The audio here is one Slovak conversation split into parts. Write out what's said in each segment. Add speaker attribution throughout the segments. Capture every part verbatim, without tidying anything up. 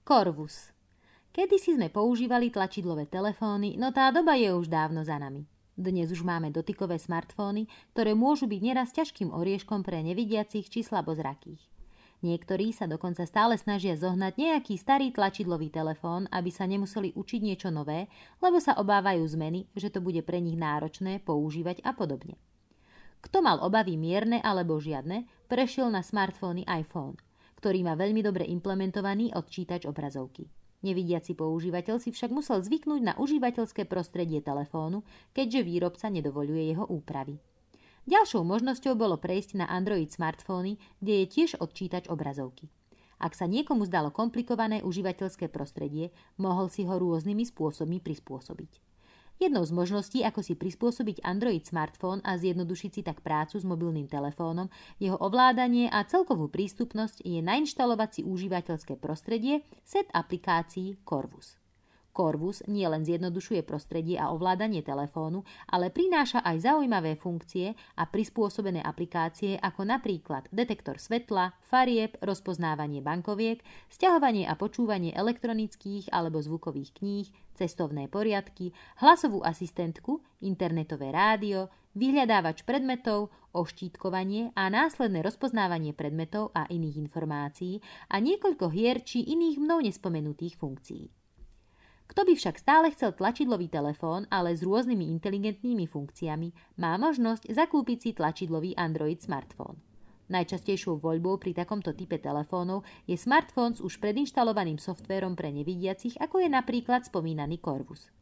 Speaker 1: Corvus. Kedysi sme používali tlačidlové telefóny, no tá doba je už dávno za nami. Dnes už máme dotykové smartfóny, ktoré môžu byť neraz ťažkým orieškom pre nevidiacich či slabozrakých. Niektorí sa dokonca stále snažia zohnať nejaký starý tlačidlový telefón, aby sa nemuseli učiť niečo nové, lebo sa obávajú zmeny, že to bude pre nich náročné používať a podobne. Kto mal obavy mierne alebo žiadne, prešiel na smartfóny iPhone, ktorý má veľmi dobre implementovaný odčítač obrazovky. Nevidiaci používateľ si však musel zvyknúť na užívateľské prostredie telefónu, keďže výrobca nedovoľuje jeho úpravy. Ďalšou možnosťou bolo prejsť na Android smartfóny, kde je tiež odčítač obrazovky. Ak sa niekomu zdalo komplikované užívateľské prostredie, mohol si ho rôznymi spôsobmi prispôsobiť. Jednou z možností, ako si prispôsobiť Android smartfón a zjednodušiť si tak prácu s mobilným telefónom, jeho ovládanie a celkovú prístupnosť je nainštalovať si užívateľské prostredie set aplikácií Corvus. Corvus nielen zjednodušuje prostredie a ovládanie telefónu, ale prináša aj zaujímavé funkcie a prispôsobené aplikácie ako napríklad detektor svetla, farieb, rozpoznávanie bankoviek, sťahovanie a počúvanie elektronických alebo zvukových kníh, cestovné poriadky, hlasovú asistentku, internetové rádio, vyhľadávač predmetov, oštítkovanie a následné rozpoznávanie predmetov a iných informácií a niekoľko hier či iných mnou nespomenutých funkcií. Kto by však stále chcel tlačidlový telefón, ale s rôznymi inteligentnými funkciami, má možnosť zakúpiť si tlačidlový Android smartfón. Najčastejšou voľbou pri takomto type telefónov je smartfón s už predinštalovaným softvérom pre nevidiacich, ako je napríklad spomínaný Corvus.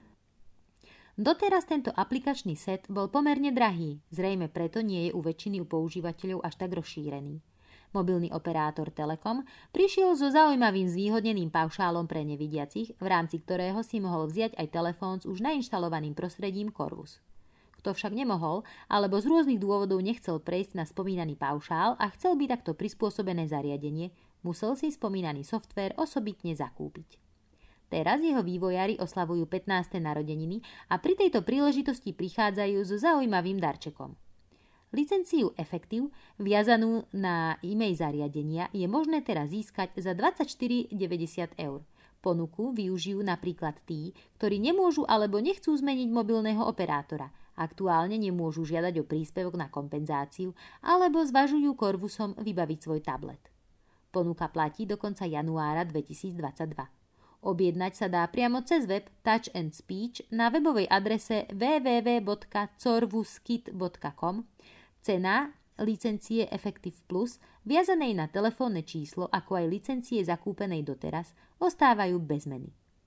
Speaker 1: Doteraz tento aplikačný set bol pomerne drahý, zrejme preto nie je u väčšiny používateľov až tak rozšírený. Mobilný operátor Telekom prišiel so zaujímavým zvýhodneným paušálom pre nevidiacich, v rámci ktorého si mohol vziať aj telefón s už nainštalovaným prostredím Corvus. Kto však nemohol, alebo z rôznych dôvodov nechcel prejsť na spomínaný paušál a chcel by takto prispôsobené zariadenie, musel si spomínaný softvér osobitne zakúpiť. Teraz jeho vývojári oslavujú pätnáste narodeniny a pri tejto príležitosti prichádzajú so zaujímavým darčekom. Licenciu Effective, viazanú na e-mail zariadenia, je možné teraz získať za dvadsaťštyri deväťdesiat eur. Ponuku využijú napríklad tí, ktorí nemôžu alebo nechcú zmeniť mobilného operátora, aktuálne nemôžu žiadať o príspevok na kompenzáciu alebo zvažujú Corvusom vybaviť svoj tablet. Ponuka platí do konca januára dvetisícdvadsaťdva. Objednať sa dá priamo cez web Touch and Speech na webovej adrese w w w bodka corvuskit bodka com. Cena licencie Effective Plus, viazanej na telefónne číslo, ako aj licencie zakúpenej doteraz, ostávajú bez zmeny.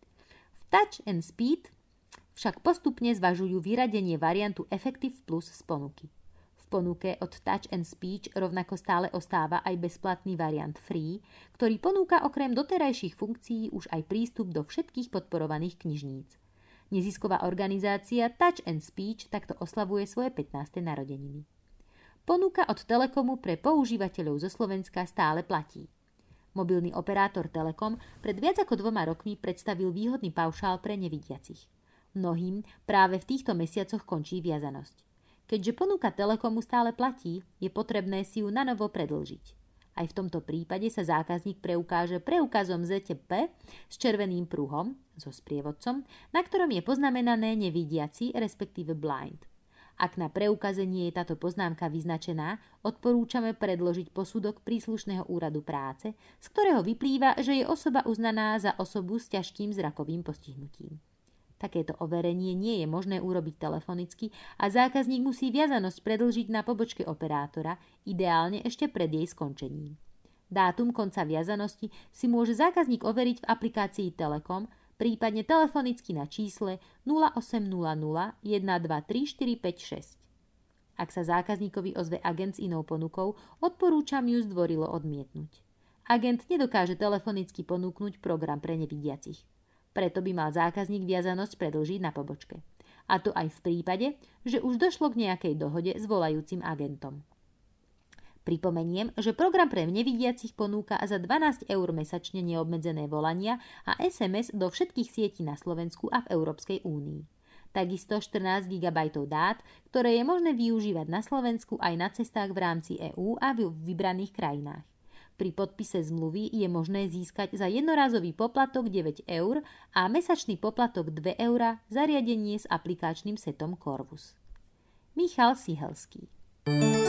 Speaker 1: V Touch and Speed však postupne zvažujú vyradenie variantu Effective Plus z ponuky. V ponuke od Touch and Speech rovnako stále ostáva aj bezplatný variant Free, ktorý ponúka okrem doterajších funkcií už aj prístup do všetkých podporovaných knižníc. Nezisková organizácia Touch and Speech takto oslavuje svoje pätnáste narodeniny. Ponuka od Telekomu pre používateľov zo Slovenska stále platí. Mobilný operátor Telekom pred viac ako dvoma rokmi predstavil výhodný paušál pre nevidiacich. Mnohým práve v týchto mesiacoch končí viazanosť. Keďže ponuka Telekomu stále platí, je potrebné si ju nanovo predĺžiť. Aj v tomto prípade sa zákazník preukáže preukazom zet té pé s červeným pruhom, so sprievodcom, na ktorom je poznamenané nevidiaci, respektíve blind. Ak na preukaze nie je táto poznámka vyznačená, odporúčame predložiť posudok príslušného úradu práce, z ktorého vyplýva, že je osoba uznaná za osobu s ťažkým zrakovým postihnutím. Takéto overenie nie je možné urobiť telefonicky a zákazník musí viazanosť predĺžiť na pobočke operátora, ideálne ešte pred jej skončením. Dátum konca viazanosti si môže zákazník overiť v aplikácii Telekom, prípadne telefonicky na čísle nula osem nula nula jeden dva tri štyri päť šesť. Ak sa zákazníkovi ozve agent s inou ponukou, odporúčam ju zdvorilo odmietnúť. Agent nedokáže telefonicky ponúknuť program pre nevidiacich. Preto by mal zákazník viazanosť predĺžiť na pobočke. A to aj v prípade, že už došlo k nejakej dohode s volajúcim agentom. Pripomeniem, že program pre nevidiacich ponúka za dvanásť eur mesačne neobmedzené volania a es em es do všetkých sietí na Slovensku a v Európskej únii. Takisto štrnásť gigabajtov dát, ktoré je možné využívať na Slovensku aj na cestách v rámci EÚ a v vybraných krajinách. Pri podpise zmluvy je možné získať za jednorazový poplatok deväť eur a mesačný poplatok dve eurá zariadenie s aplikačným setom Corvus. Michal Sihelský.